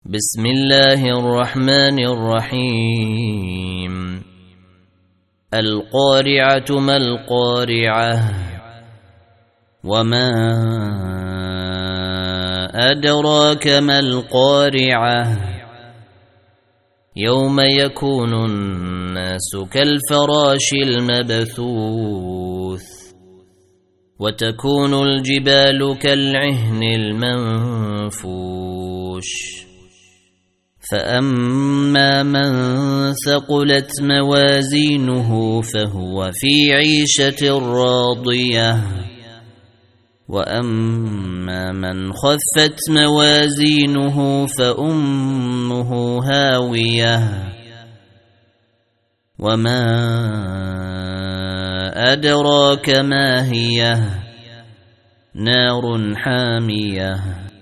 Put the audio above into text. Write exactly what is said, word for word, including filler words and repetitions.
بسم الله الرحمن الرحيم. القارعة ما القارعة وما أدراك ما القارعة يوم يكون الناس كالفراش المبثوث وتكون الجبال كالعهن المنفوش فأما من ثقلت موازينه فهو في عيشة راضية وأما من خفت موازينه فأمه هاوية وما أدراك ما هي نار حامية.